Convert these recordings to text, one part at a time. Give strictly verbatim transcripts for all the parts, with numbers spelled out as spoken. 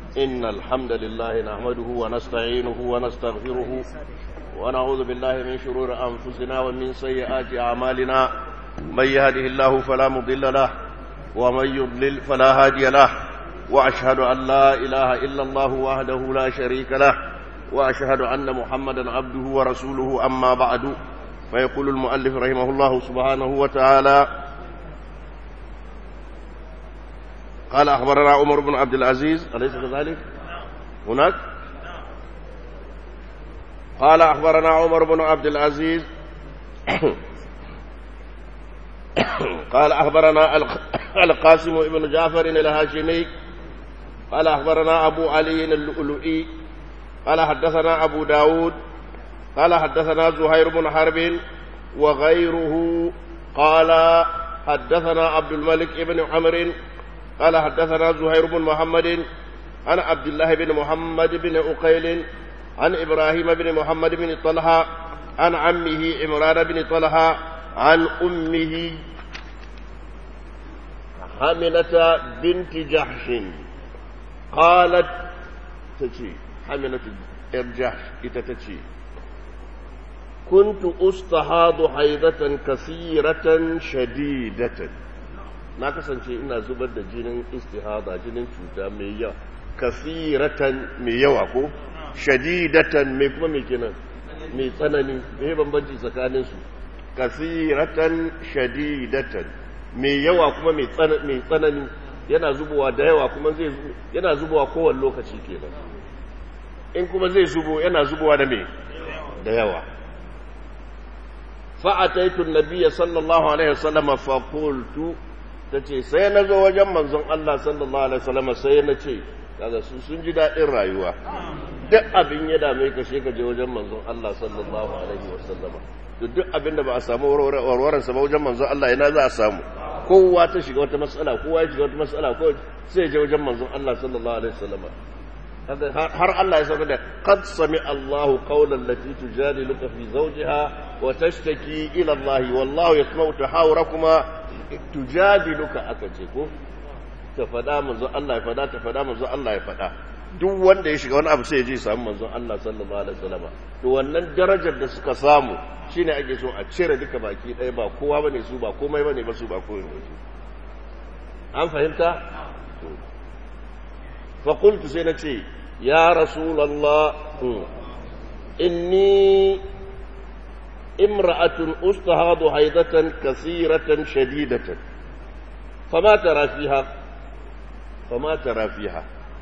إن الحمد لله نحمده ونستعينه ونستغفره ونعوذ بالله من شرور أنفسنا ومن سيئات أعمالنا من يهده الله فلا مضل له ومن يضلل فلا هادي له وأشهد أن لا إله إلا الله وحده لا شريك له وأشهد أن محمدا عبده ورسوله أما بعد فيقول المؤلف رحمه الله سبحانه وتعالى قال أخبرنا عمر بن عبد العزيز أليس كذلك هناك قال أخبرنا عمر بن عبد العزيز قال أخبرنا القاسم بن جعفر الهاشمي قال أخبرنا أبو علي اللؤلؤي قال حدثنا أبو داود قال حدثنا زهير بن حرب وغيره قال حدثنا عبد الملك بن عمرو قال حدثنا زهير بن محمد عن عبد الله بن محمد بن أقيل عن إبراهيم بن محمد بن طلحة عن عمه عمران بن طلحة عن أمه حملة بنت جحش قالت تشي حملة جحش تتشي كنت أستحاض حيضة كثيرة شديدة na kasance ina zubar da jinin istihada jinin cuta mai yawa kasiratan mai yawa ko shadidatan mai kuma mai kenan mai tsanani mai bambanci tsakanin su kasiratan shadidatan mai yawa kuma mai tsanani yana zubowa da yawa kuma zai yana zubowa kowane lokaci kenan in kuma zai zubo yana zubowa da mai da yawa fa ataitu an-nabiy sallallahu alaihi wasallam fa qultu ta ce sai na zo wajen manzon Allah sallallahu alaihi wasallam sai na ce kaga su sun ji daɗin rayuwa duk abin ya dame ka she ka je wajen manzon Allah sallallahu alaihi wasallam duk abin da ba a samu warwaran sa ba wajen manzon Allah ina za a samu kowa ta shiga wata mas'ala kowa ya shiga wata mas'ala ko sai ya je wajen manzon Allah sallallahu alaihi wasallam har Allah ya saka da qad sami Allahu qawlan lati tujadiluka fi zawjiha wa tashtaki ila Allah wallahu yasma'u tahawurakuma tujadiluka aka ce ko ta fada manzo Allah ya fada ta fada manzo Allah ya fada duk wanda ya shiga wani abu sai ya je samu manzo Allah sallallahu alaihi wasallam to wannan darajar da suka samu shine ake so a cire duka baki ɗaya ba kowa bane su ba komai bane ba su ba komai ne an fahimta fa qultu sai na ce ya rasulullah inni امرأة أستهاض حيضة كثيرة شديدة فما ترى فيها فما ترى فيها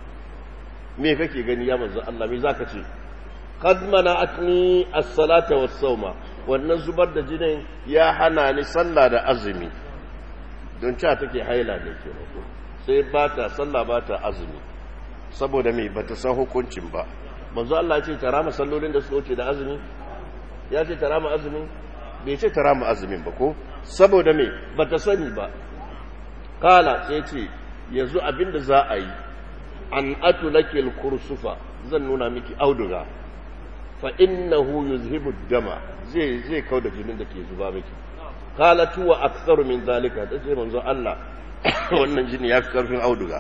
me kake gani ya manzo Allah me zaka ce qad mana'atni as-salata was-sawma wannan zubar da jinin ya hana ni sallah da azumi don cewa take haila ne kenan sai ba ta sallah ba ta azumi saboda me bata san hukuncin ba manzo Allah ya ce tara masallolin da suka wuce da azumi ya ce tara mu azumin bai ce tara mu azumin ba ko saboda me bata sani ba kala sai ce yanzu abinda za a yi an atulakil kursufa zan nuna miki auduga fa innahu yuzhibu dama zai zai kauda jinin da ke zuba miki kala tuwa aktsaru min zalika tace manzo Allah wannan jini ya fi karfin auduga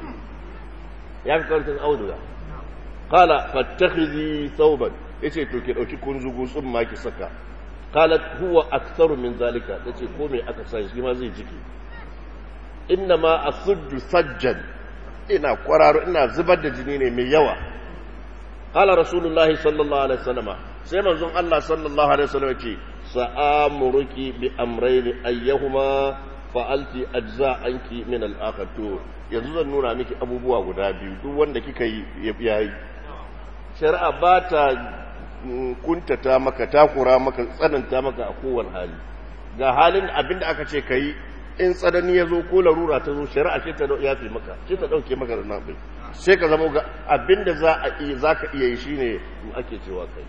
ya fi karfin auduga kala fattakhidhi thawban yace to ke dauki kunzugu tsumma ki saka qalat huwa aktharu min zalika tace ko me aka sai shi ma zai jiki inna ma asuddu sajjan ina kwararo ina zubar da jini ne mai yawa qala rasulullahi sallallahu alaihi wasallama sai manzon Allah sallallahu alaihi wasallam yace sa'amuruki bi amrayn ayyuhuma fa'alti ajza anki min al-akhar to yanzu zan nuna miki abubuwa guda biyu duk wanda kika yi yayi shari'a ba ta kuntata maka takura maka tsananta maka a kowane hali ga halin abinda aka ce kai in tsanani ya zo ko larura ta zo shari'a ce ta yafe maka ce ta dauke maka da nabi sai ka zama ga abinda za a yi zaka iya yi shine ake cewa kai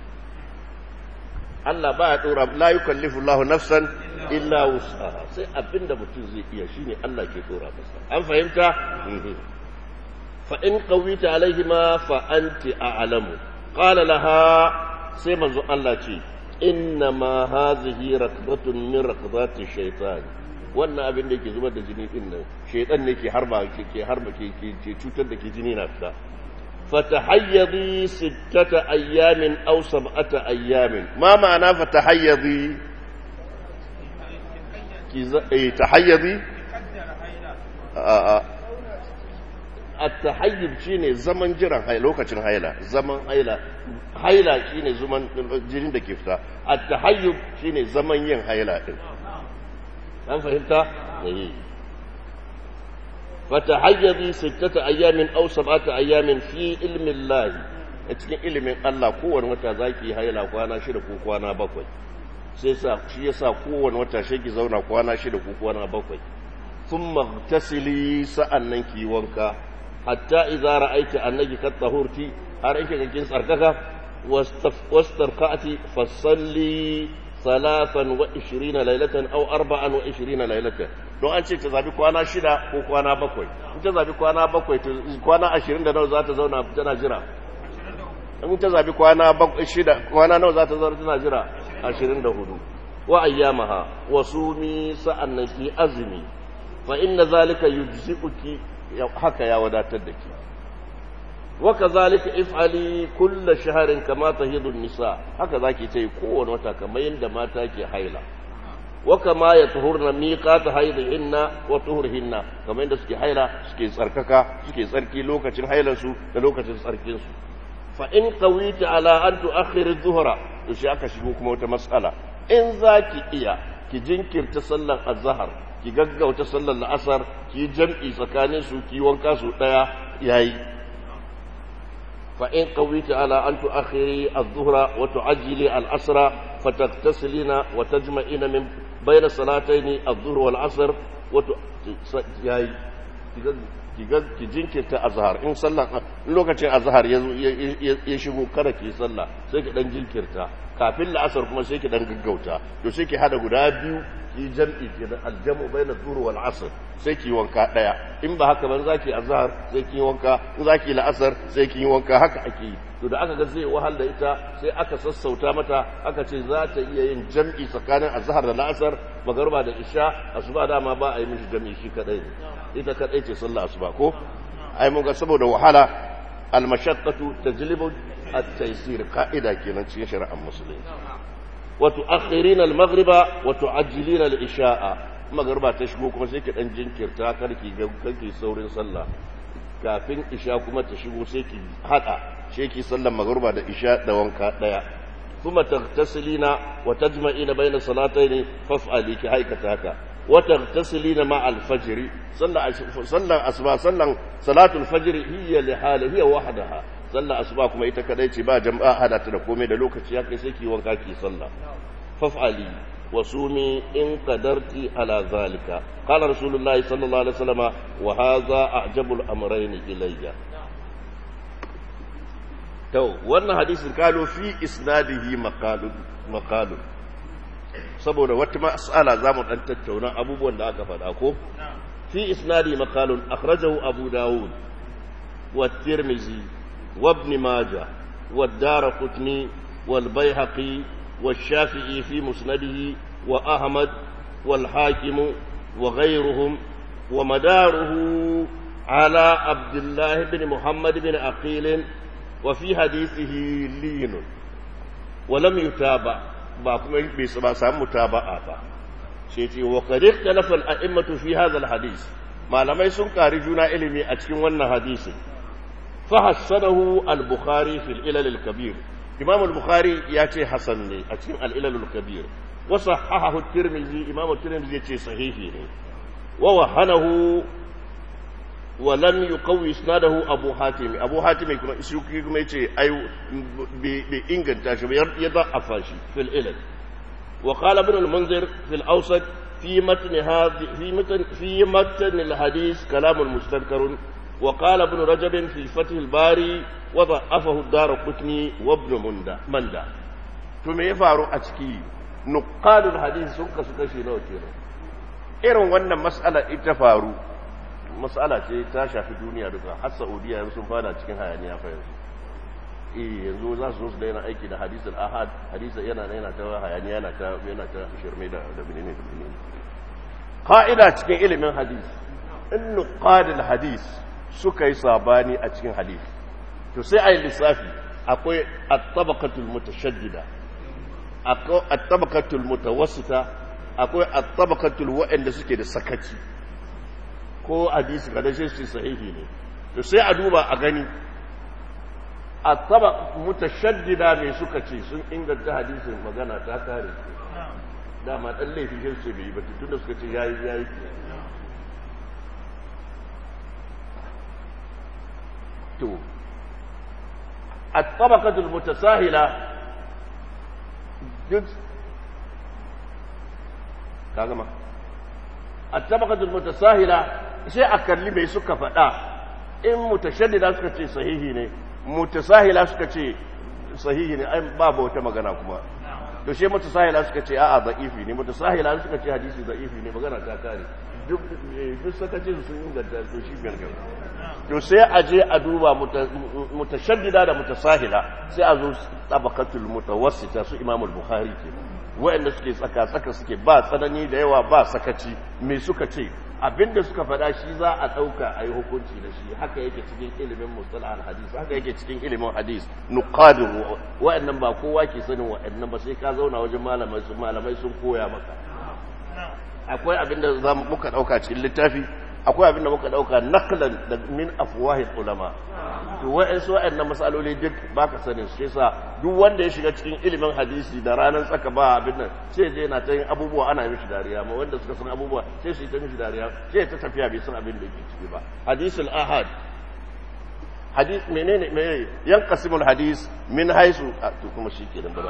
Allah ba ya dora la yukallifu Allahu nafsan illa wus'aha sai abinda mutum zai iya shine Allah ke dora masa an fahimta fa in qawita alaihima fa anti a'lamu qala laha sai manzo Allah ce inna ma hadhihi raqdatun min raqdati shaytan wannan abin da yake zubar da jini din nan shaytan ne ke harba ke harba ke ke cutar da ke jini na fita فتحيضي ستة أيام أو سبعة أيام. ما معنى فتحيضي؟ تحيضي آه. التحيض شيني زمن جران هاي لوكاشن هايلا زمن هايلا هايلا شيني زمن جرين da ke fita التحيض shine zaman yin haila din an fahimta eh فتحيضي ستة أيام أو سبعة أيام في علم الله cikin ilimin Allah kowane wata zaki haila kwana shida ko kwana bakwai sai sa shi yasa kowane wata shi ki zauna kwana shida ko kwana bakwai thumma tasili sa'annan ki wanka hatta idza ra'aiti annaki kat tahurti har in kika kin tsarkaka wastarqati fasalli thalathan wa ishirina laylatan aw arba'an wa ishirina laylatan don an ce ta zabi kwana shida ko kwana bakwai in ta zabi kwana bakwai to kwana ashirin da nawa za ta zauna tana jira in ta zabi kwana bakwai shida kwana nawa za ta zauna tana jira ashirin da hudu wa ayyamaha wa sumi sa'annan ki azumi fa inna zalika yujzi'uki haka ya wadatar da ki wa kazalika if'ali kull shahrin kama tahidu an-nisa haka zaki ce kowane wata kamar yanda mata ke haila wa kama yatuhurna miqat haidihinna wa tuhurhinna kamar yanda suke haila suke tsarkaka suke tsarki lokacin hailansu da lokacin tsarkin su fa in qawita ala an tu'akhkhir adh-dhuhra to shi aka shigo kuma wata mas'ala in zaki iya ki jinkirta sallar azhar ki gaggauta sallar la'asar ki jam'i tsakanin su ki wanka su daya yayi fa in qawita ala an tu'akhkhiri adh-dhuhra wa tu'ajjili al-asra fataktasilina wa tajma'ina min bayna salatayn adh-dhuhr wal-'asr wa yayi ki jinkirta azhar in sallan lokacin azhar ya shigo kada ki sallah sai ki dan jinkirta kafin la'asar kuma sai ki dan gaggauta to sai ki hada guda biyu ki jam'i ki da aljamu baina dhuhr wal asr sai ki wanka daya in ba haka ban zaki azhar sai ki wanka in zaki la'asar sai ki wanka haka ake to da aka ga zai wahal da ita sai aka sassauta mata aka ce za ta iya yin jam'i tsakanin azhar da la'asar magruba da isha asuba dama ba a yi mishi jam'i shi kadai ita kadai ce sallah asuba ko ai mun ga saboda wahala al-mashaqqatu tajlibu at-taysir qa'ida kenan cikin shari'ar musulunci wa tu'akhirina al-maghriba wa tu'ajjilina al-isha'a magriba ta shigo kuma sai ki dan jinkirta karki ga karki saurin sallah kafin isha kuma ta shigo sai ki hada sai ki sallar magriba da isha da wanka daya kuma taghtasilina wa tajma'ina bayna salatayn faf'ali ki haikata haka وتغتسلين مع الفجر صلى صلى أصبح صلى صلاة الفجر هي لحالها هي وحدها صلى أصبح كما يتكديتي با جماعة هذا تنقومي da lokaci ya kai sai ki wanka ki sallah faf'ali wasumi in qadarti ala zalika qala rasulullahi sallallahu alaihi wasallam wa hadha a'jabul amrayn ilayya to wannan hadisin kalo fi isnadihi maqalun maqalun saboda wata mas'ala zamu dan tattauna abubuwan da aka faɗa ko fi isnadi maqalun akhrajahu abu daud wa tirmizi wa ibn majah wa ad-darqutni wal bayhaqi wa shafi'i fi musnadihi wa ahmad wal hakim wa ghayruhum wa madaruhu ala abdullah ibn muhammad ibn aqil wa fi hadithihi lin wa lam yutaba ba kuma bai ba samu mutaba'a ba sai ce wa qad ikhtalafa al-a'immatu fi hadha al-hadith malamai sun kari juna ilimi a cikin wannan hadisi fa hasanahu al-bukhari fi al-ilal al-kabir imam al-bukhari ya ce hasan ne a cikin al-ilal al-kabir wa sahahahu at-tirmidhi imam at-tirmidhi ya ce sahihi ne wa wahanahu wa lam yuqawi isnadahu abu hatim abu hatim kuma isuki kuma yace ai bi inganta shi ya da'afa shi fil ilal wa qala ibn al-munzir fil awsat fi matn hadhi fi matn fi matn al-hadith kalam mustadkar wa qala ibn rajab fi fath al-bari wa da'afahu ad-darqutni wa ibn munda manda to me ya faru a ciki nuqadul hadith sun kasu kashi nawa kenan irin wannan mas'ala ita faru mas'ala ce ta shafi duniya duka har Saudiya yanzu sun fada cikin hayaniya fa yanzu eh yanzu za su zo su daina aiki da hadisul ahad hadisi yana yana ta hayaniya yana ta yana ta shirme da da menene da menene qa'ida cikin ilimin hadisi in nuqadul hadis suka yi sabani a cikin hadisi to sai a yi lissafi akwai at-tabaqatul mutashaddida akwai at-tabaqatul mutawassita akwai at-tabaqatul wa'anda suke da sakaci ko hadisi kada shi su sahihi ne to sai a duba a gani at-tabaq mutashaddida me suka ce sun inganta hadisin magana ta kare dama dan laifi shi su bai ba tunda suka ce yayi yayi to at-tabaqatul mutasahila duk kaga ma at-tabaqatul mutasahila sai a kalli mai suka faɗa in mutashaddida suka ce sahihi ne mutasahila suka ce sahihi ne ai babu wata magana kuma to sai mutasahila suka ce a'a da'ifi ne mutasahila suka ce hadisi da'ifi ne magana ta kare duk duk sakace sun inganta to shi biyar gaba to sai a je a duba mutashaddida da mutasahila sai a zo tabaqatul mutawassita su Imam al-Bukhari ke wa'anda suke tsaka tsaka suke ba tsanani da yawa ba sakaci me suka ce abinda suka faɗa shi za a ɗauka a yi hukunci da shi haka yake cikin ilimin mustalah al-hadis haka yake cikin ilimin hadis nuqadin wa'annan ba kowa ke sanin wa'annan ba sai ka zauna wajen malamai sun malamai sun koya maka akwai abinda za muka ɗauka cikin littafi akwai abinda muka ɗauka naqlan da min afwahil ulama to wa'ansu wa'annan masaloli duk baka sanin shi yasa duk wanda ya shiga cikin ilimin hadisi da ranar tsaka ba abin nan sai je yana ta yin abubuwa ana mishi dariya ma wanda suka san abubuwa sai su yi ta mishi dariya sai ta tafiya bai san abin da yake ciki ba hadisul ahad hadis menene menene yanqasimul hadis min haisu to kuma shikenan ba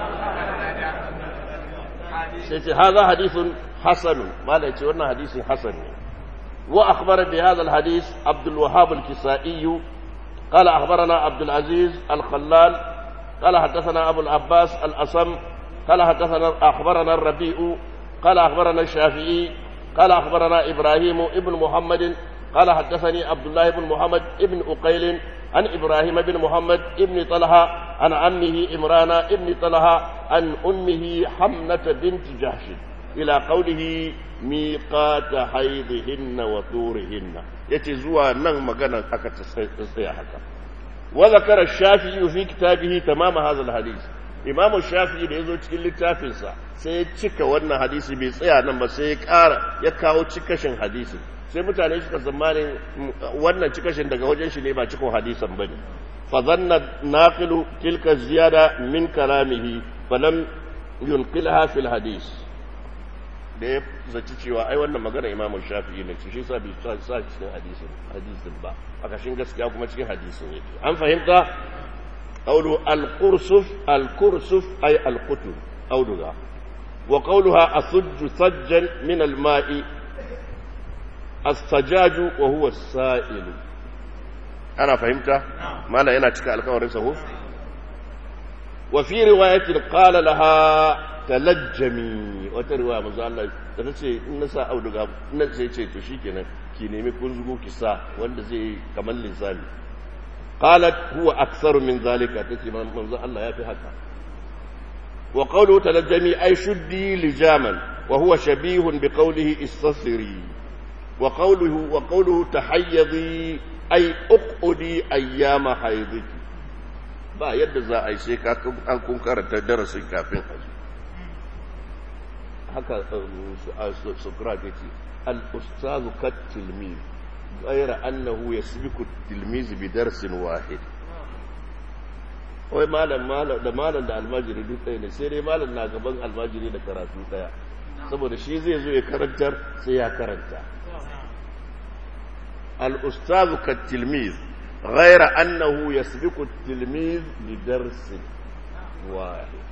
sai ce hadha hadithun hasan malai ce wannan hadisin hasan ne wa akhbara bi hadha al hadith Abdul Wahhab al-Kisai قال أخبرنا عبد العزيز الخلال قال حدثنا أبو العباس الأصم قال حدثنا أخبرنا الربيع قال أخبرنا الشافعي قال أخبرنا إبراهيم ابن محمد قال حدثني عبد الله بن محمد ابن أقيل عن إبراهيم بن محمد ابن طلحة عن عمه إمران ابن طلحة عن أمه حمنة بنت جحش إلى قوله ميقات حيضهن وطورهن يتزوى نغم مغانا أكت السياحة وذكر الشافعي في كتابه تمام هذا الحديث إمام الشافعي بيزو تكل التافنسا سيتشك وانا حديثي بيصيح نمبر سيكار يكاو تشكشن حديثي sai mutane suka zamanin wannan cikashin daga wajen shi ne ba cikon hadisan bane fa zanna naqilu tilka ziyada min kalamihi falam yunqilha fil hadis da ya zaci cewa ai wannan magana Imam Shafi'i ne shi yasa bai sa cikin hadisin hadisin ba a kashin gaskiya kuma cikin hadisin yake an fahimta qawlu al-qursuf al-qursuf ay al-qutub awduga wa qawluha asujju sajjan min al-ma'i as-sajaju wa huwa as-sa'il ana fahimta mala yana cika alƙawarin sa ko wa fi riwayatin qala laha talajjami wata riwaya manzo Allah da tace in na sa auduga na sai ce to shikenan ki nemi kunzugo ki sa wanda zai kamar linzami qalat huwa aktharu min zalika tace manzo Allah yafi haka wa qawlu talajjami ay shuddi lijaman wa huwa shabihun bi qawlihi istasiri wa qawluhu wa qawluhu tahayyadi ay uqudi ayyama haydiki ba yadda za a yi sai ka an kun karanta darasin kafin haji haka Socrates ce al-ustazu kat-tilmiz ghayra annahu yasbiqu at-tilmiz bi darsin wahid wai malam malam da malam da almajiri duk ɗaya ne sai dai malam na gaban almajiri da karatu ɗaya saboda shi zai zo ya karantar sai ya karanta al-ustazu kat-tilmiz ghayra annahu yasbiqu at-tilmiz bi darsin wahid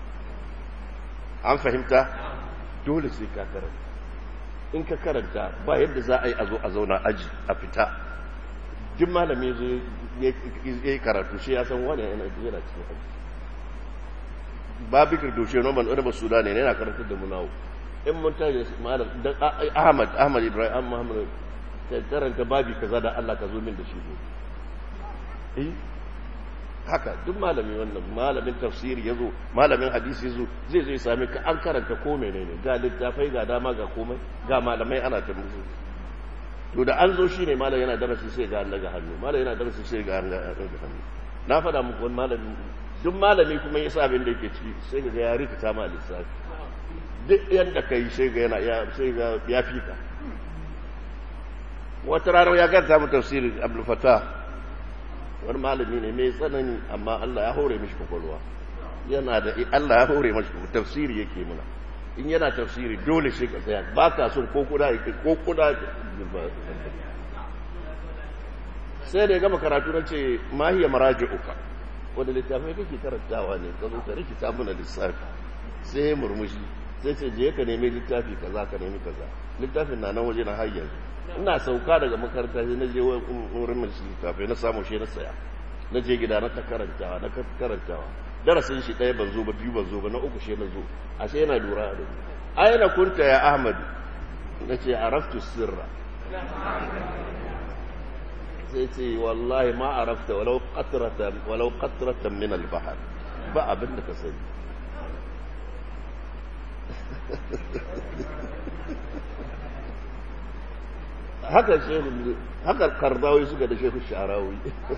an fahimta dole sai ka karanta in ka karanta ba yadda za a yi a zo a zauna aji a fita duk malami zo ya yi karatu shi ya san wani yana yana cikin aji ba bikir doshe noman wani ba suda ne yana karantar da munawo in mun tashi malam dan ahmad ahmad ibrahim muhammad ta karanta babi kaza da Allah ka zo min da shi eh haka duk malami wannan malamin tafsiri yazo malamin hadisi yazo zai zai sami ka an karanta ko menene ga littafai ga dama ga komai ga malamai ana ta musu to da an zo shi ne malam yana darasi sai ga an daga hannu malam yana darasi sai ga an daga hannu na faɗa muku wani malami duk malami kuma ya sa abin da yake ciki sai ga ya rikita ma lissafi duk yadda ka yi sai ga yana sai ga ya fika wata rana ya ganta mu tafsirin Abdul Fattah wani malami ne mai tsanani amma Allah ya hore mishi kwakwalwa yana da Allah ya hore mishi tafsiri yake muna in yana tafsiri dole sai ka tsaya ba ka son ko kuda ko kuda sai da ya gama karatu na ce mahiya maraji'uka wanda littafai kake karantawa ne ka zo ka rikita muna lissafi sai murmushi sai ce je ka nemi littafi kaza ka nemi kaza littafin na nan waje na har yanzu ina sauka daga makaranta sai na je wurin mai littafi na samu shi na saya na je gida na ta karantawa na karantawa darasin shi ɗaya ban zo ba biyu ban zo ba na uku shi na zo ashe yana lura da ni aina kunta ya Ahmad nace araftu sirra sai ce wallahi ma arafta walau qatratan walau qatratan min al-bahr ba abin da ka sani haka shehu haka Qardawi suka da shehu Sha'rawi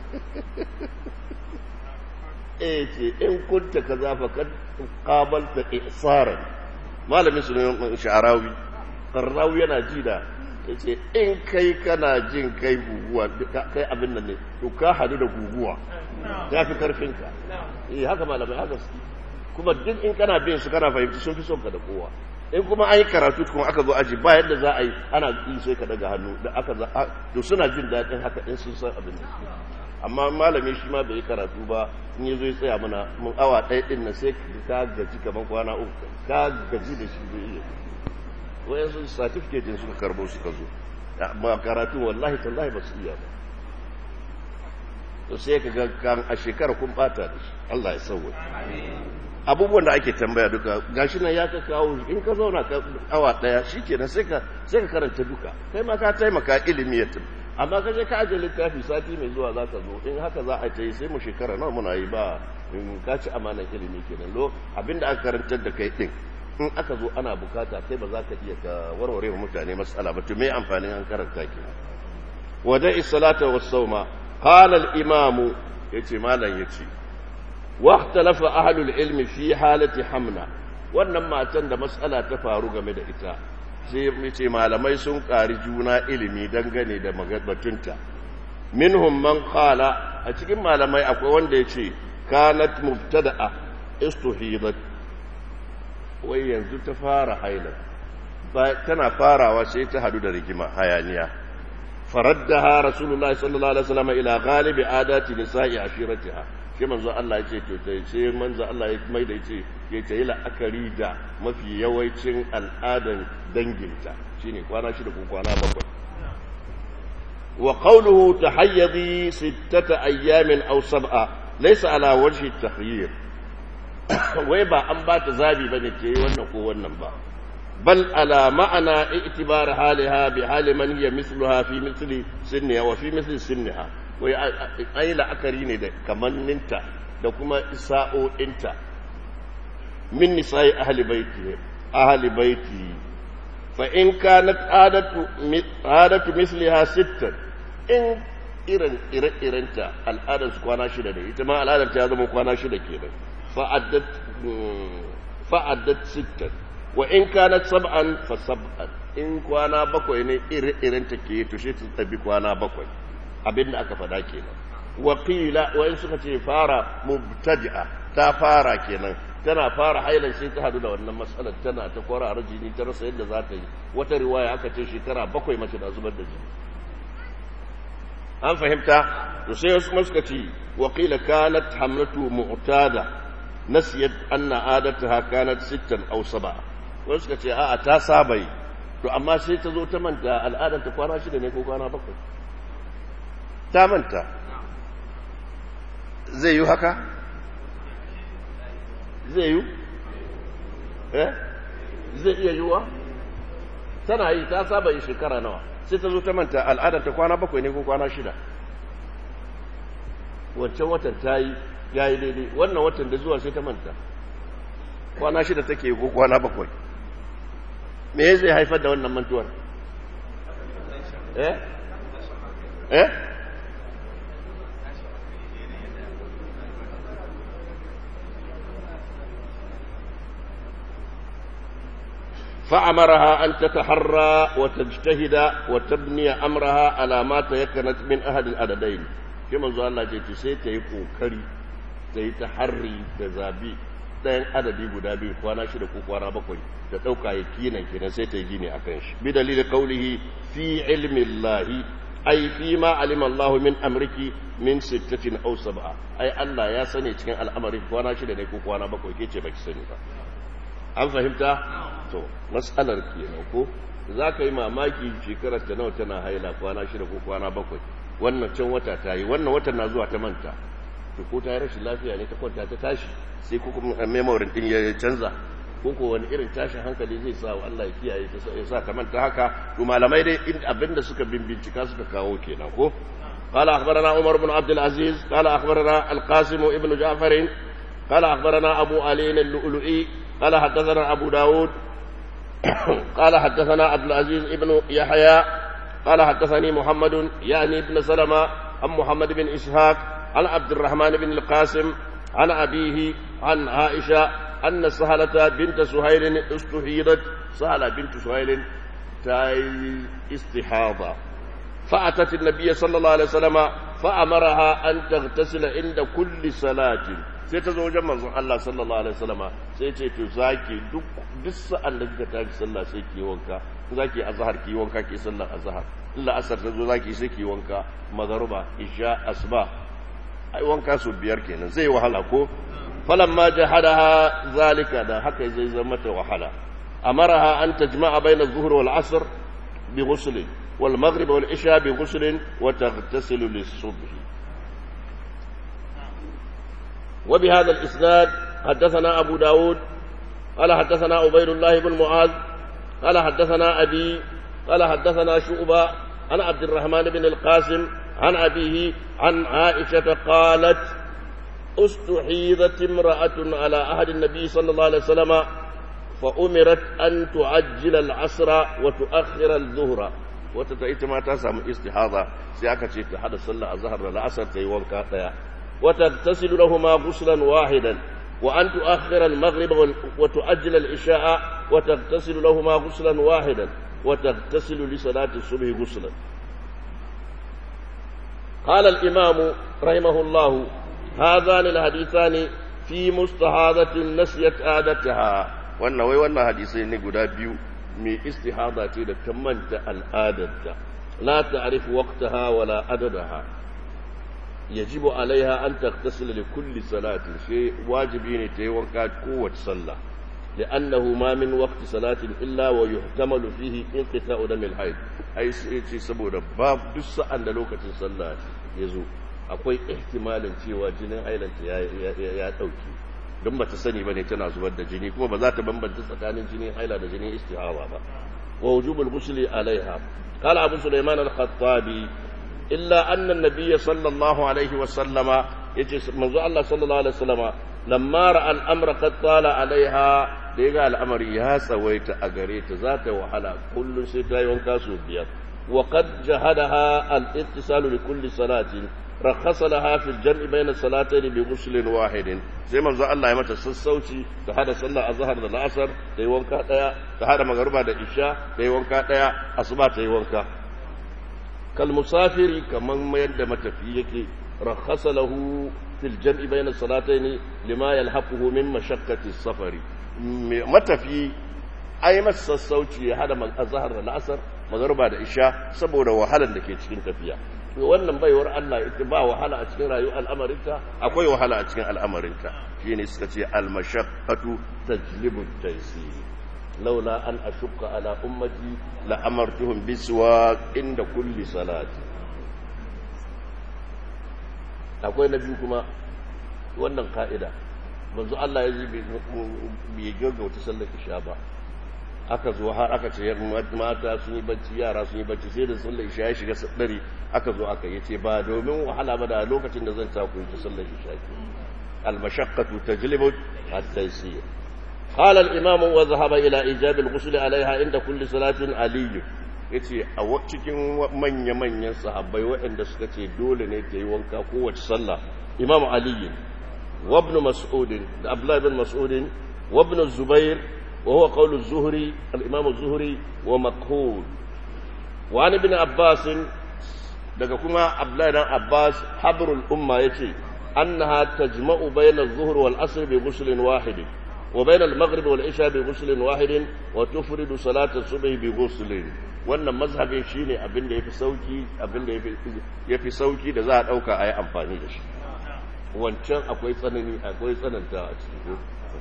eh ce in kunta kaza fa kad qabalta ihsaran malamin sunan Sha'rawi Qardawi yana ji da yace in kai kana jin kai guguwa kai abin nan ne to ka hadu da guguwa ya fi karfin ka eh haka malamai haka su kuma duk in kana bin su kana fahimci sun fi son ka da kowa in kuma an yi karatu kuma aka zo aji ba yadda za a yi ana yi sai ka daga hannu da aka za to suna jin daɗin haka in sun san abin da su amma malami shi ma bai yi karatu ba in ya zo ya tsaya mana mun awa ɗaya ɗin na sai ka gaji kamar kwana uku ka gaji da shi zai iya wayansu certificate din suka karbo suka zo amma karatu wallahi tallahi ba su iya ba to sai ka ga kan a shekara kun bata da shi Allah ya sauwa abubuwan da ake tambaya duka gashi nan ya ka kawo in ka zauna ka awa daya shikenan sai ka sai ka karanta duka kai ma ka taimaka ilimi ya tafi amma ka je ka aje littafi sati mai zuwa za ka zo in haka za a ta yi sai mu shekara nawa muna yi ba in ka ci amanar ilimi kenan lo abinda aka karantar da kai din in aka zo ana bukata kai ba za ka iya ka warware wa mutane matsala ba to me amfanin an karanta ki wada'i salata was sawma qala al imam yace malan yace wa ikhtalafa ahlul ilmi fi halati hamna wannan matan da matsala ta faru game da ita sai yace malamai sun kari juna ilimi dangane da magabatunta minhum man qala a cikin malamai akwai wanda yace kanat mubtada'a istuhidat wai yanzu ta fara haila tana farawa sai ta hadu da rigima hayaniya faraddaha rasulullahi sallallahu alaihi wasallam ila ghalibi adati nisa'i ashiratiha shi manzo Allah ya ce to sai manzo Allah ya mai da yace ya ta yi la'akari da mafi yawancin al'adan danginta shine kwana shida ko kwana bakwai wa qawluhu tahayyadi sittata ayyamin aw sab'a laysa ala wajhi at-takhyir wai ba an ba ta zabi ba ne ke yi wannan ko wannan ba bal ala ma'ana i'tibar haliha bi hali man hiya mithluha fi mithli sinniha wa fi mithli sinniha wai ai la'akari ne da kamanninta da kuma isa'o'inta min nisa'i ahli baiti ahli baiti fa in kanat adatu adatu mithliha sittan in irin ire-irenta al'adar su kwana shida ne ita ma al'adar ta zama kwana shida kenan فعدت فعدت ستا وإن كانت سبعا فسبعا إن كوانا بكوي ne ire-iren take to shi ta tabi kwana bakwai abinda aka fada kenan waqila wa in suka ce fara mubtadi'a ta fara kenan tana fara hailan sai ta hadu da wannan matsalar tana ta kwara jini ta rasa yadda za ta yi wata riwaya aka ce shekara bakwai mace da zubar da jini an fahimta to sai wasu suka ce waqila kanat hamlatu mu'tada nasiyat anna adataha kanat sittan aw sab'a wasu suka ce a'a ta saba yi to amma sai ta zo ta manta al'adar ta kwana shida ne ko kwana bakwai ta manta zai yi haka zai yi eh zai iya yiwa tana yi ta saba yi shekara nawa sai ta zo ta manta al'adar ta kwana bakwai ne ko kwana shida wancan watan ta yi ya yi daidai wannan watan da zuwa sai ta manta kwana shida take ko kwana bakwai me zai haifar da wannan mantuwar eh eh فأمرها أن تتحرى وتجتهد وتبني أمرها على ما تيقنت من أحد العددين كما قال الله جل وعلا تيكو كري تيتحري تزابي ɗayan adadi guda biyu kwana shida ko kwana bakwai da ɗauka ya kinan kenan sai ta yi gini a kan shi bi dalilin kaulihi fi ilmi Allahi ai fi ma alima Allah min amriki min sittatin aw sab'a ai Allah ya sani cikin al'amarin kwana shida ne ko kwana bakwai ke ce baki sani ba an fahimta to mas'alar kenan ko za ka yi mamaki shekarar ta nawa tana haila kwana shida ko kwana bakwai wannan can wata ta yi wannan watan na zuwa ta manta to ko ta yi rashin lafiya ne ta kwanta ta tashi sai ko kuma memorin din ya canza ko ko wani irin tashin hankali zai sa wa Allah ya kiyaye ya sa ta manta haka to malamai dai abinda suka bincika suka kawo kenan ko قال أخبرنا عمر بن عبد العزيز قال أخبرنا القاسم ابن جعفر قال أخبرنا أبو علي اللؤلؤي قال حدثنا أبو داود قال حدثنا عبد العزيز ابن يحيى قال حدثني محمد يعني ابن سلمة عن محمد بن إسحاق عن عبد الرحمن بن القاسم عن أبيه عن عائشة أن سهلة بنت سهيل استحيضت سهلة بنت سهيل تاي استحاضة فأتت النبي صلى الله عليه وسلم فأمرها أن تغتسل عند كل صلاة sai ta zo wajen manzon Allah sallallahu alaihi wasallama sai ce to zaki duk duk sa'an da kika tafi sallah sai ki wanka zaki azhar ki wanka ki sallar azhar illa asar ta zo zaki sai ki wanka magruba isha asba ai wanka su biyar kenan zai wahala ko falamma jahadaha zalika da haka zai zama ta wahala amaraha an tajma'a baina adh-dhuhr wal 'asr bi ghusl wal maghrib wal isha bi ghusl wa taghtasilu lis-subh. وبهذا الإسناد حدثنا أبو داود قال حدثنا عبيد الله بن معاذ قال حدثنا أبي قال حدثنا شعبة عن عبد الرحمن بن القاسم عن أبيه عن عائشة قالت استحيضت امرأة على عهد النبي صلى الله عليه وسلم فأمرت أن تعجل العصر وتؤخر الظهر وتتأتي ما تسمى استحاضة سيأكد هذا صلى الظهر العصر تيوانكا وتغتسل لهما غسلا واحدا وأن تؤخر المغرب وتؤجل العشاء وتغتسل لهما غسلا واحدا وتغتسل لصلاة الصبح غسلا. قال الإمام رحمه الله هذان الحديثان في مستحاضة نسيت عادتها wannan wai wannan hadisai ne guda biyu mai istihada ce da ta manta al'adarta la ta'rifu waqtaha wala adadaha يجب عليها أن تغتسل لكل صلاة شيء واجبين تيوانكات قوة صلاة لأنه ما من وقت صلاة إلا ويحتمل فيه انقطاع دم الحيض أي شيء سبب باب دس أن لوكة صلاة يزو أقوي احتمال cewa jinin ailanta ya ya dauki don ba ta sani bane tana zubar da jini kuma ba za ta bambanta tsakanin jinin haila da jinin istihara ba wa wujubul ghusli alaiha qala abu sulaiman al-khattabi إلا أن النبي صلى الله عليه وسلم منذ الله صلى الله عليه وسلم لما رأى الأمر قد طال عليها لقى الأمر يا سويت أقريت ذات وحلا كل ستة ينكاسوا بيض وقد جهدها الاتصال لكل صلاة رخص لها في الجمع بين الصلاتين بغسل واحد زي ما الله يمت السوسي تهذا صلى الظهر للعصر تيوانكا تيا تهذا مغربا العشاء تيوانكا تيا أصبات تيوانكا كالمسافر كمن ما يند متفيك رخص له في الجمع بين الصلاتين لما يلحقه من مشقة السفر متفي أي مس الصوتي هذا من الظهر العصر مغربا العشاء saboda wahalar da ke cikin tafiya wannan baiwar Allah ita ba wahala a cikin rayuwar al'amarinta akwai wahala a cikin al'amarinta shine suka ce al-mashaqqatu tajlibu at-taysir لولا أن أشق على أمتي لأمرتهم بالسواك عند كل صلاة. أقول نبيكما wannan ka'ida manzo Allah ya zibe bai gaggauta sallar isha ba aka zo har aka ce mata sun yi bacci yara sun yi bacci sai da sallar isha ya shiga sadari aka zo aka yace ba domin wahala ba da lokacin da zan ta ku sallar isha al mashaqqatu tajlibu at-taysir. قال الإمام وذهب إلى إيجاب الغسل عليها عند كل صلاة علي yace a cikin manya-manyan sahabbai waɗanda suka ce dole ne ta yi wanka kowace sallah Imam Ali wa Ibn Mas'ud da Abdullah ibn Mas'ud wa Ibn Zubair wa huwa qawl az-Zuhri al-Imam az-Zuhri wa maqhul wa an ibn Abbas daga kuma Abdullah ibn Abbas habrul umma yace annaha tajma'u bayna adh-dhuhr wal 'asr bi ghuslin wahid wa bayna al-maghrib wal 'isha bi ghuslin wahid wa tufridu salat as-subh bi ghuslin. Wannan mazhabin shine abinda yafi sauki abinda yafi yafi sauki da za a dauka ayi amfani da shi. Wancan akwai tsanani akwai tsananta a cikin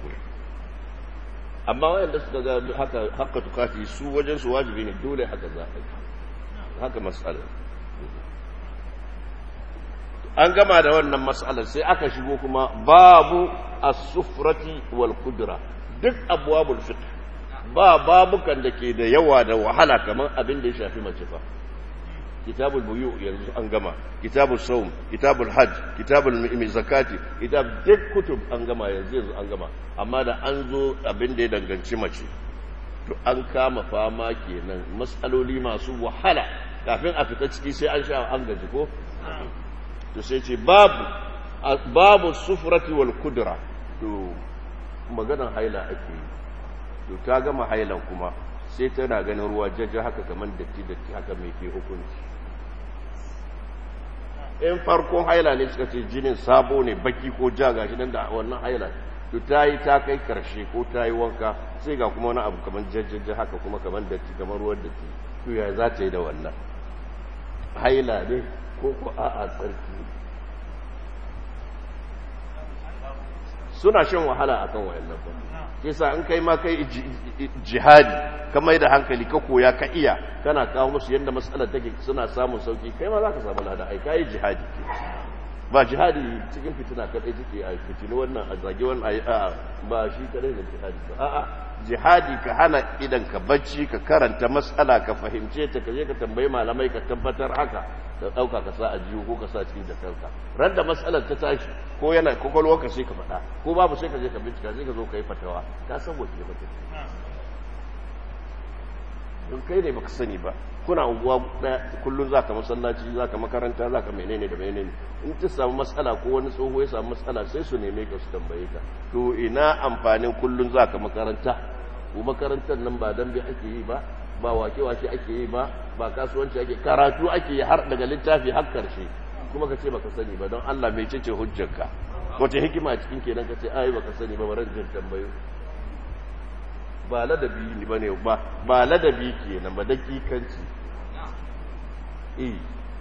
amma wayanda suka ga haka haka tukati su wajen su wajibi ne dole haka za a yi haka mas'ala. An gama da wannan mas'alar sai aka shigo kuma babu as-sufrati wal qudra duk abwabul fiqh ba babukan da ke da yawa da wahala kamar abin da ya shafi mace fa. Kitabul buyu yanzu an gama, kitabul sawm, kitabul hajj, kitabul zakati, kitab duk kutub an gama yanzu yanzu an gama, amma da an zo abin da ya danganci mace to an kama fama kenan mas'aloli masu wahala kafin a fita ciki sai an sha an gaji ko to sai ce babu babu sufrati wal kudra to maganar haila ake yi to ta gama hailan kuma sai tana ganin ruwa jajja haka kamar datti datti haka mai ke hukunci. In farkon haila ne suka ce jinin sabo ne baki ko ja gashi nan da wannan haila to ta yi ta kai karshe ko ta yi wanka sai ga kuma wani abu kamar jajjajja haka kuma kamar datti kamar ruwan datti to ya za ta yi da wannan haila ne ko ko a'a tsarki suna shan wahala akan wayannan ba kisa in kai ma kai jihadi ka mai da hankali ka koya ka iya kana kawo musu yadda matsalar take suna samun sauki kai ma za ka samu lada ai kai jihadi ke ba jihadi cikin fitina kadai take a fitini wannan a zage wannan a ba shi kadai da jihadi ba a'a jihadi ka hana idan ka bacci ka karanta matsala ka fahimce ta ka je ka tambayi malamai ka tabbatar haka da dauka ka sa a jiyo ko ka sa cikin jakarka ran da matsalar ta tashi ko yana kokolwarka sai ka faɗa ko babu sai ka je ka bincika sai ka zo ka yi fatawa ka san wace ba ta don kai ne baka sani ba kuna unguwa daya kullun zaka masallaci zaka makaranta zaka menene da menene in ta samu matsala ko wani tsoho ya samu matsala sai su neme ka su tambaye ka to ina amfanin kullun zaka makaranta ko makarantar nan ba dambe ake yi ba ba wake-wake ake yi ba ba kasuwanci ake karatu ake yi har daga littafi har karshe kuma ka ce baka sani ba don Allah mai cece hujjarka wace hikima cikin kenan ka ce ai baka sani ba baran jin tambayo ba ladabi ne bane ba ba ladabi kenan ba dakikanci eh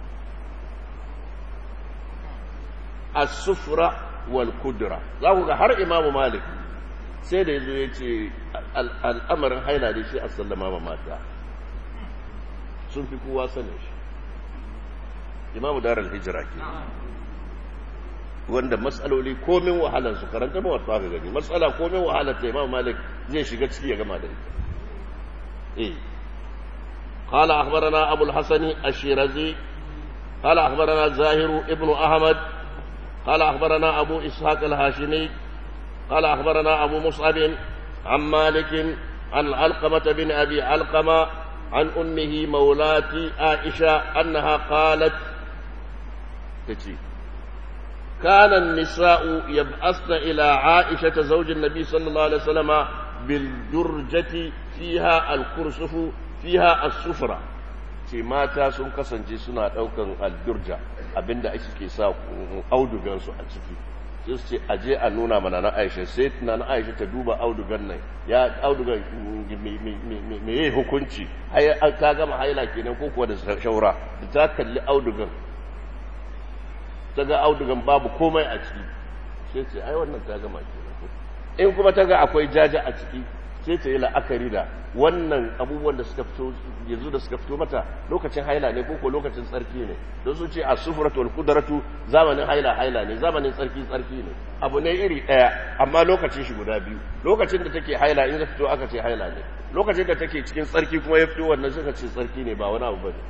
as-sufra wal qudra za ku ga har Imam Malik sai da yazo yace al'amarin haila da shi a sallama ma mata sun fi kowa sanin shi Imam Darul Hijra ke wanda matsaloli komin wahalar su karanta ba wata ga gani matsala komin wahalar ta Imam Malik zai shiga ciki ya gama da ita eh قال أخبرنا أبو الحسن الشيرازي قال أخبرنا زاهر ابن أحمد قال أخبرنا أبو إسحاق الهاشمي قال أخبرنا أبو مصعب عن مالك عن علقمة بن أبي علقمة عن أمه مولاة عائشة أنها قالت تجي كان النساء يبعثن إلى عائشة زوج النبي صلى الله عليه وسلم بالدرجة فيها الكرسف فيها السفرة ce mata sun kasance suna daukan aldurja abinda ake ke sa audugan su a ciki sai su ce aje a nuna mana na Aisha sai na na Aisha ta duba audugan nan ya audugan me me hukunci ai ta gama haila kenan ko kuwa da shaura da ta kalli audugan ta ga audugan babu komai a ciki sai ce ai wannan ta gama kenan in kuma ta ga akwai jaja a ciki sai ta yi la'akari da wannan abubuwan da suka fito yanzu da suka fito mata lokacin haila ne ko lokacin tsarki ne don su ce as-sufratu wal qudratu zamanin haila haila ne zamanin tsarki tsarki ne abu ne iri daya amma lokacin shi guda biyu lokacin da take haila in ya fito aka ce haila ne lokacin da take cikin tsarki kuma ya fito wannan suka ce tsarki ne ba wani abu bane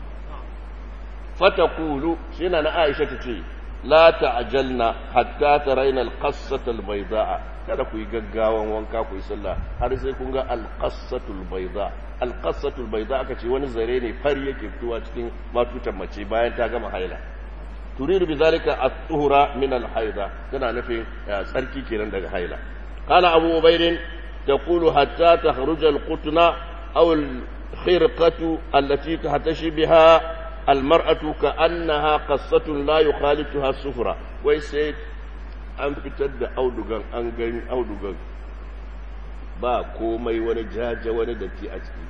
fatakulu shi na na Aisha ta ce la ta'jalna hatta tarayna al-qassata al-bayda'a kada ku yi gaggawan wanka ku yi sallah har sai kun ga alqassatul bayda alqassatul bayda aka ce wani zare ne fari yake fitowa cikin matutan mace bayan ta gama haila turidu bizalika at-tuhura min al-haida tana nufin tsarki kenan daga haila qala abu ubayd taqulu hatta takhruja al-qutna aw al-khirqatu allati tahtashi biha al-mar'atu ka'annaha qassatun la yukhalituha as-sufra wai sai an fitar da audugan an gani audugan ba komai wani jaja wani datti a ciki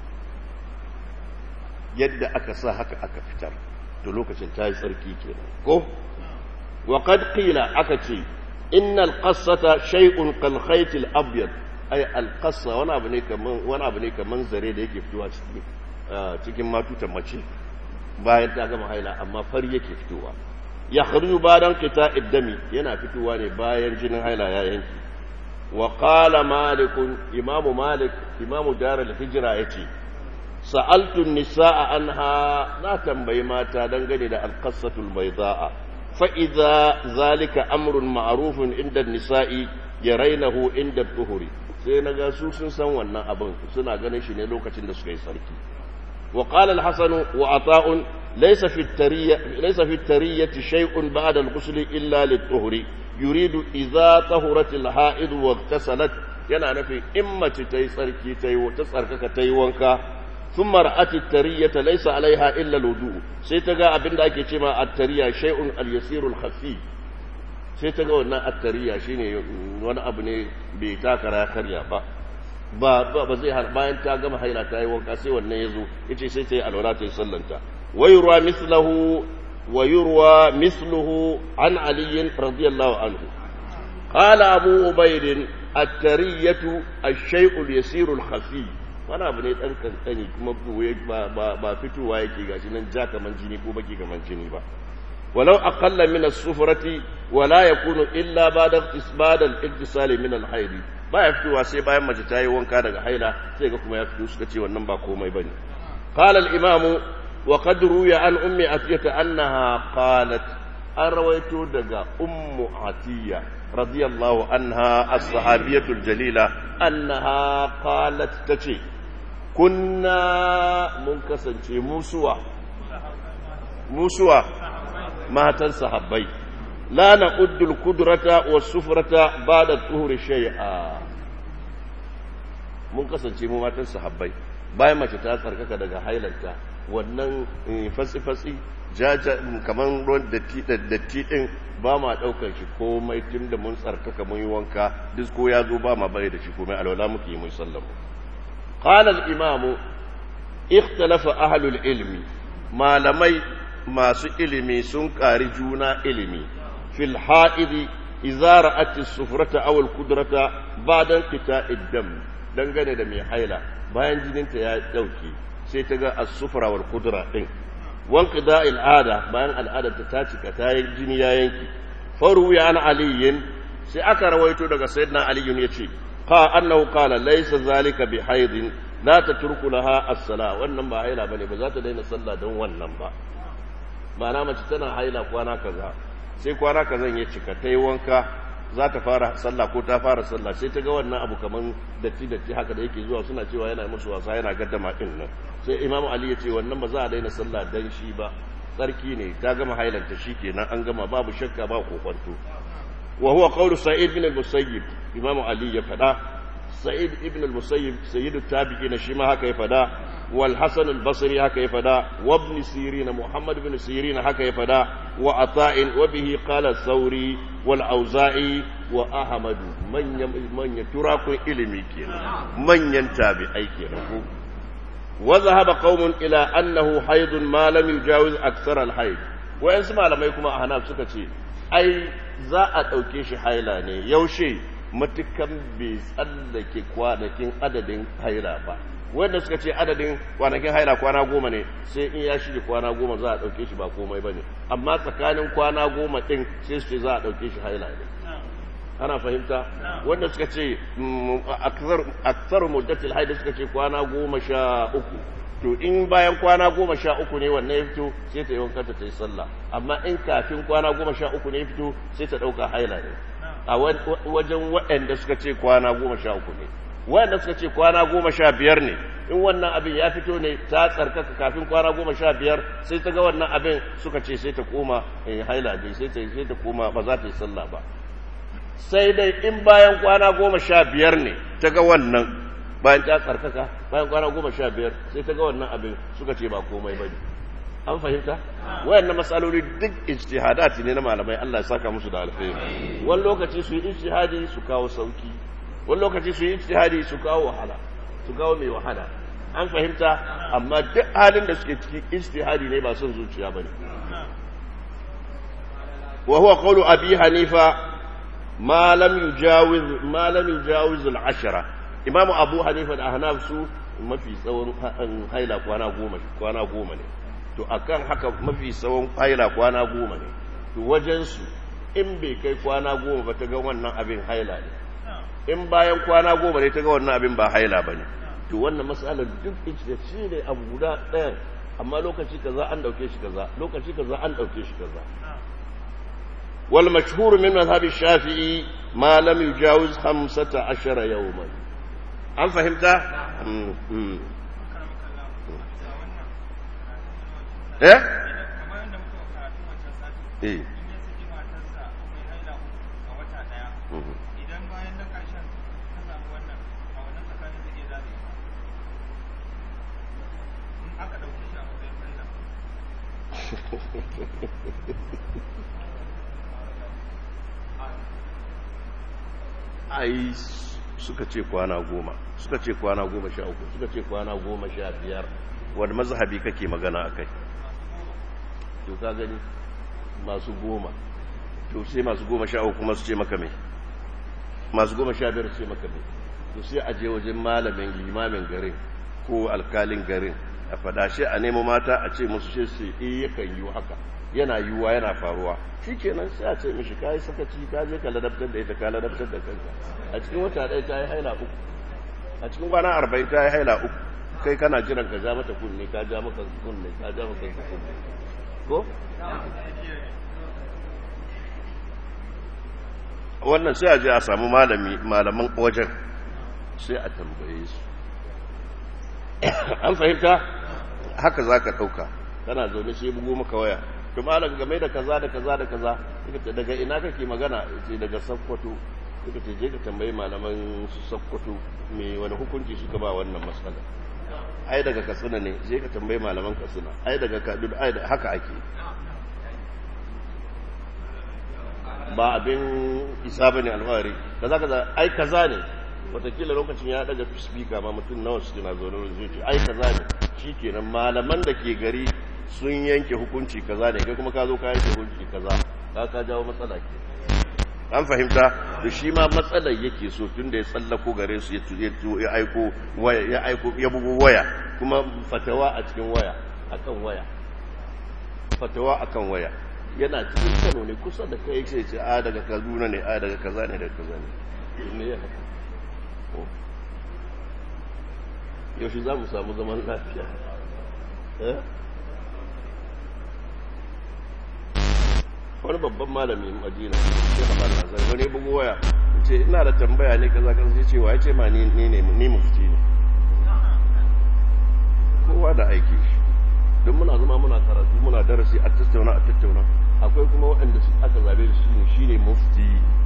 yadda aka sa haka aka fitar to lokacin ta yi tsarki kenan ko wa qad qila aka ce innal qassata shay'un kal khayt al abyad ay al qassa wani abu ne kaman wani abu ne kaman zare da yake fitowa cikin cikin matutan mace bayan ta gama haila amma fari yake fitowa ya kharuju bayan qita iddami yana fitowa ne bayan jinin haila ya yanki wa qala malik imamu malik imamu darul hijra yace sa'altu nisaa anha na tambayi mata dangane da alqassatul baydaa fa idza zalika amrun ma'rufun inda nisa'i yarainahu inda tuhuri sai naga su sun san wannan abin suna ganin shi ne lokacin da suka yi sarki wa qala al-hasan wa ata'un laysa fi at-tariyya laysa fi at-tariyyati shay'un ba'da al-ghusl illa lit-tuhri yuridu idza tahurat al-ha'id wa ightasalat yana nafi immace tayi sarki tayi ta tsarkaka tayi wanka ثم رأت الترية ليس عليها إلا الوضوء سيتجا أبن ذاك كما الترية شيء اليسير الخفي سيتجا ونا الترية شيني وانا أبني بيتاكرا خريا با با ba zai har bayan ta gama haila ta yi wanka sai wannan yazo yace sai ta yi alwala ta yi sallanta wayurwa mithluhu wayurwa mithluhu an ali radiyallahu anhu qala abu ubayd at-tariyatu ash-shay'u al-yasiru al-khafi wani abu ne ɗan kankani kuma ba fitowa yake gashi nan ja kaman jini ko baki kaman jini ba walau aqalla min as-sufrati wala yakunu illa ba'da isbad al-ittisal min al-hayd ba ya fitowa sai bayan mace ta yi wanka daga haila sai ga kuma ya fito suka ce wannan ba komai bane qala al-imamu wa qad ruya an ummi atiyata annaha qalat an rawaito daga ummu atiya radiyallahu anha as-sahabiyatul jalila annaha qalat tace kunna mun kasance musuwa musuwa matan sahabbai la na'uddul qudrata was-sufrata ba'da tuhuri shay'a mun kasance mu matan sahabbai bayan mace ta tsarkaka daga hailanta wannan fasi-fasi jaja kaman ruwan datti datti din ba ma daukar shi komai tunda mun tsarkaka mun yi wanka duk ko ya zo ba ma bare da shi komai alwala muke yi mun sallama قال الإمام اختلف أهل العلم ما لمي ما سئلمي سنكار جونا علمي في الحائض إذا رأت السفرة أو القدرة بعد انقطاع الدم دنگane da mai haila bayan jininta ya dauke sai ta ga as-sufra wal qudra din wanqida al-ada bayan al'adar ta cika ta yi jini ya yanki faru ya an aliyin sai aka rawaito daga sayyidina aliyun yace قال أنه قال ليس ذلك بحيض لا تترك لها الصلاة wannan ba haila bane ba za ta daina sallah don wannan ba ma'ana mace tana haila kwana kaza sai kwana kazan ya cika tayi wanka za ta fara sallah ko ta fara sallah sai ta ga wannan abu kaman datti datti haka da yake zuwa suna cewa yana musu wasa yana gaddama din nan sai imamu ali ya ce wannan ba za a daina sallah dan shi ba tsarki ne ta gama hailanta shikenan an gama babu shakka ba kokonto وهو قول سعيد بن المسيب إمام علي يفدا سعيد بن المسيب سيد التابعين شيما هكا يفدا والحسن البصري هكا يفدا وابن سيرين محمد بن سيرين هكا يفدا وعطاء وبه قال الثوري والأوزاعي وأحمد من من يتراك علمي كنا من ينتابع أي كنا وذهب قوم إلى أنه حيض ما لم يجاوز أكثر الحيض وإن سمع لما يكون أحناف سكتي ai za a ɗauke shi haila ne yaushe matukan bai tsallake kwanakin adadin haila ba wanda suka ce adadin kwanakin haila kwana goma ne sai in ya shige kwana goma za a ɗauke shi ba komai ba ne amma tsakanin kwana goma ɗin sai su ce za a ɗauke shi haila ne ana fahimta wanda suka ce aksar muddatil haida suka ce kwana goma sha uku to in bayan kwana goma sha uku ne wannan ya fito sai ta yi wankanta ta yi sallah amma in kafin kwana goma sha uku ne ya fito sai ta ɗauka haila ne a wajen waɗanda suka ce kwana goma sha uku ne waɗanda suka ce kwana goma sha biyar ne in wannan abin ya fito ne ta tsarkaka kafin kwana goma sha biyar sai ta ga wannan abin suka ce sai ta koma haila dai sai ta sai ta koma ba za ta yi sallah ba sai dai in bayan kwana goma sha biyar ne ta ga wannan bayan ta tsarkaka bayan kwana goma sha biyar sai ta ga wannan abin suka ce ba komai ba ne an fahimta wayannan masaloli duk ijtihadati ne na malamai Allah ya saka musu da alkhairi wani lokaci su yi ijtihadi su kawo sauki wani lokaci su yi ijtihadi su kawo wahala su kawo mai wahala an fahimta amma duk halin da suke ciki ijtihadi ne ba son zuciya bane wa huwa qawlu abi hanifa ma lam yujawiz ma lam yujawiz al-ashra imam abu hanifa da ahnaf su mafi tsawon haila kwana goma kwana goma ne to akan haka mafi tsawon haila kwana goma ne to wajen su in bai kai kwana goma ba ta ga wannan abin haila ne in bayan kwana goma ne ta ga wannan abin ba haila ba ne to wannan matsalar duk ita shi ne abu guda ɗayan amma lokaci kaza an ɗauke shi kaza lokaci kaza an ɗauke shi kaza wal mashhur min madhhab shafi'i ma lam yujawiz khamsata ashara yawman an fahimta eh eh ai suka ce kwana goma suka ce kwana goma sha uku suka ce kwana goma sha biyar wanda mazhabi kake magana akai to ka gani masu goma to sai masu goma sha uku kuma su ce maka me masu goma sha biyar su ce maka me to sai a je wajen malamin limamin garin ko alkalin garin a fada shi a nemo mata a ce musu shi su eh yakan yi haka yana yiwuwa yana faruwa shikenan sai a ce mishi kai sakaci ka je ka ladabtar da ita ka ladabtar da kanka a cikin wata ɗaya ta yi haila uku a cikin kwana arba'in ta yi haila uku kai kana jiran ka ja mata kunne ka ja maka kunne ka ja maka kunne ko wannan sai a je a samu malami malaman wajen sai a tambaye su an fahimta haka za ka ɗauka kana zaune sai bugo maka waya to malam game da kaza da kaza da kaza daga ina kake magana sai daga Sokoto kuka ce je ka tambayi malaman Sokoto me wani hukunci suka ba wannan matsala ai daga Katsina ne je ka tambayi malaman Katsina ai daga Kaduna ai haka ake ba abin isa bane alfahari kaza kaza ai kaza ne watakila lokacin ya daga speaker ma mutum nawa su na zaune zai ce ai kaza ne shikenan malaman da ke gari sun yanke hukunci kaza ne kai kuma ka zo ka yanke hukunci kaza ka ka jawo matsala ke an fahimta to shi ma matsalar yake so tun da ya tsallako gare su ya aiko waya ya aiko ya bugu waya kuma fatawa a cikin waya akan waya fatawa akan waya yana cikin Kano ne kusa da kai sai ce a daga Kaduna ne a daga kaza ne daga kaza ne ne ya haka yaushe za mu samu zaman lafiya eh wani babban malami Madina sai Hamad Hazari wani bugu waya ce ina da tambaya ne kaza kaza sai ce wa yace ma ni ne ni mufti ne kowa da aiki shi don muna zama muna karatu muna darasi a tattauna a tattauna akwai kuma waɗanda su aka zabe da shi ne shine mufti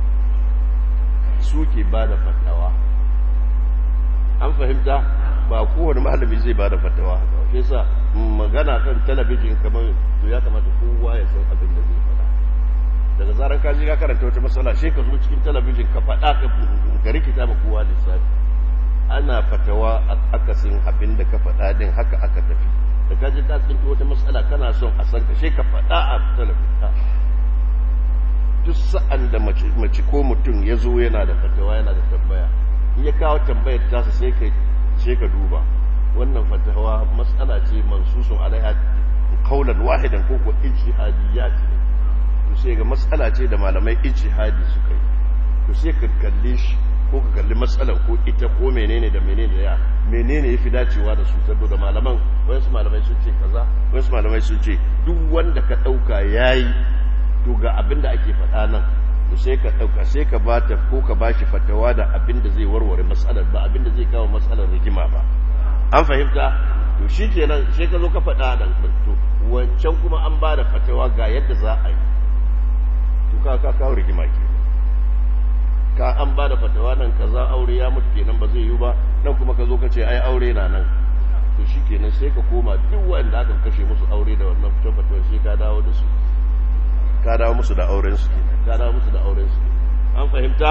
suke ba da fatawa an fahimta ba kowane malami zai ba da fatawa haka shi yasa magana kan talabijin kamar to ya kamata kowa ya san abin da zai faɗa daga zaran ka je ka karanta wata matsala sai ka zo cikin talabijin ka faɗa ka ka rikita ma kowa lissafi ana fatawa akasin abin da ka faɗa din haka aka tafi da ka je ka tsinto wata matsala kana son a san ka sai ka faɗa a talabijin duk sa'an da mace ko mutum ya zo yana da fatawa yana da tambaya in ya kawo tambayar tasa sai ka sai ka duba wannan fatawa matsala ce mansusun alaiha qaulan wahidan ko ko ijtihadiyat ne to sai ga matsala ce da malamai ijtihadi suka yi to sai ka kalle shi ko ka kalli matsalar ko ita ko menene da menene ya menene yafi dacewa da su saboda malaman wayansu malamai sun ce kaza wayansu malamai sun ce duk wanda ka dauka yayi to ga abin da ake faɗa nan to sai ka dauka sai ka bata ko ka bashi fatawa da abin da zai warware matsalar ba abin da zai kawo matsalar rigima ba an fahimta to shikenan sai ka zo ka faɗa dan to wancan kuma an ba da fatawa ga yadda za a yi to ka ka kawo rigima ke ka an ba da fatawa nan kaza aure ya mutu kenan ba zai yi ba nan kuma ka zo ka ce ai aure na nan to shikenan sai ka koma duk wanda aka kashe musu aure da wannan fitan fatawa sai ka dawo da su ka dawo musu da auren su kenan ka dawo musu da auren su an fahimta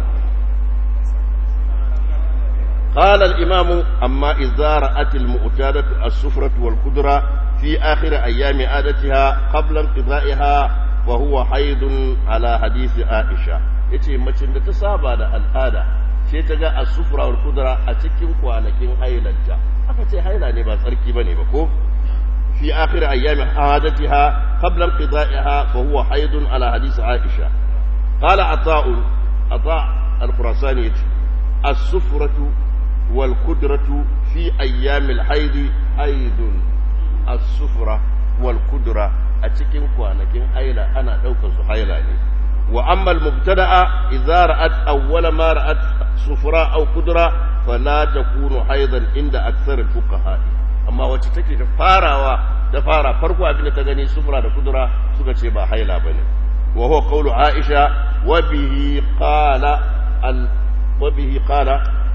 قال الإمام أما إذا رأت المعتادة السفرة والقدرة في آخر أيام عادتها قبل انقضائها وهو حيض على حديث عائشة yace macin da ta saba da al'ada sai ta ga as-sufra wal qudra a cikin kwanakin hailanta aka ce haila ne ba tsarki bane ba ko fi akhir ayyam adatiha qabla inqida'iha fa huwa haidun ala hadith Aisha qala ata'u ata' al-Khurasani yace as-sufratu wal qudratu fi ayyam al-haid haidun as-sufra wal qudra a cikin kwanakin haila ana daukar su haila ne وأما المبتدأ إذا رأت أول ما رأت صفراء أو قدرة فلا تكون حيضا عند أكثر الفقهاء أما وتتكي تفارا وتفارا فرقوا أبنى تغني صفراء وقدرة سكتي با حيلا بني وهو قول عائشة وبه قال ال... وبه قال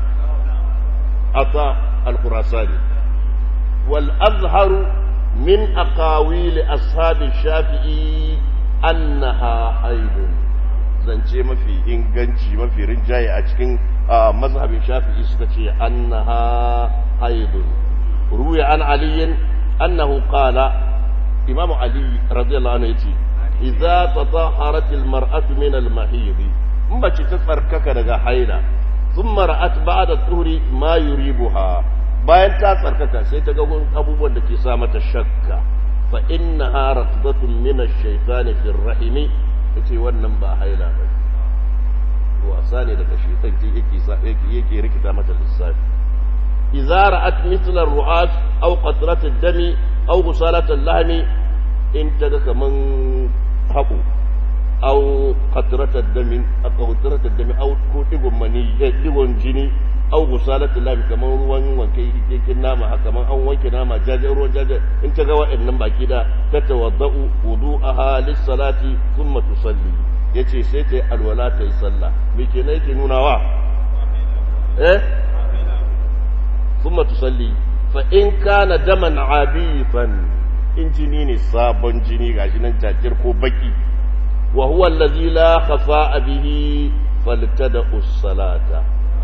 عطاء الخراساني والأظهر من أقاويل أصحاب الشافعي أنها حيض zance mafi inganci mafi rinjaye a cikin mazhabin shafi'i suka ce annaha haidun ruya an aliyin annahu qala imam ali radiyallahu anhu yace idza tatahharat almar'atu min almahid in bace ta tsarkaka daga haila thumma ra'at ba'da tuhri ma yuribuha bayan ta tsarkaka sai ta ga abubuwan da ke sa mata shakka fa innaha rafdatun min ash-shaytani fi ar-rahimi yace wannan ba haila ba wasa ne daga shaytan ke yake yake yake rikita mata lissafi idza ra'at mithla ar-ru'at aw qatrat ad-dami aw ghusalat al-lahmi in taga kaman haƙu aw qatrat ad-dami aw qatrat ad-dami aw ko digon mani digon jini aw ghusalat al-lahmi kaman ruwan wanke yake nama haka kaman an wanke nama jaje ruwan jaje in taga wa'annan baki da tatawaddau wudu'aha lis-salati thumma tusalli yace sai ta yi alwala ta yi sallah me kenan yake nuna wa eh thumma tusalli fa in kana daman abifan in jini ne sabon jini gashi nan jajir ko baki wa huwa allazi la khafa'a bihi faltada'u as-salata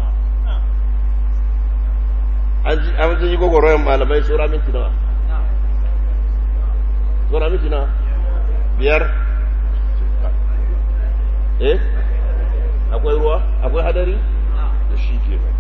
an ji gogoroyin malamai sura minti nawa sura minti nawa biyar eh akwai ruwa akwai hadari da shi ke mai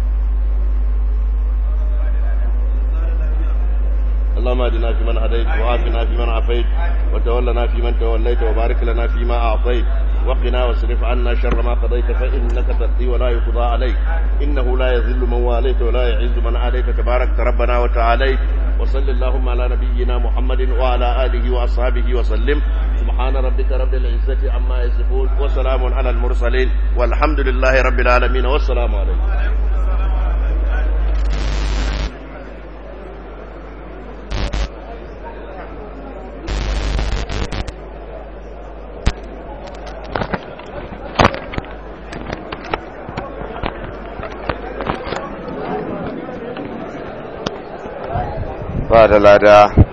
اللهم اهدنا فيمن هديت وعافنا فيمن عافيت وتولنا فيمن توليت وبارك لنا فيما اعطيت وقنا واصرف عنا شر ما قضيت فانك تقضي ولا يقضى عليك انه لا يذل من واليت ولا يعز من عاديت تبارك ربنا وتعاليت وصل اللهم على نبينا محمد وعلى اله واصحابه وسلم سبحان ربك رب العزه عما يصفون وسلام على المرسلين والحمد لله رب العالمين والسلام عليكم ba da lada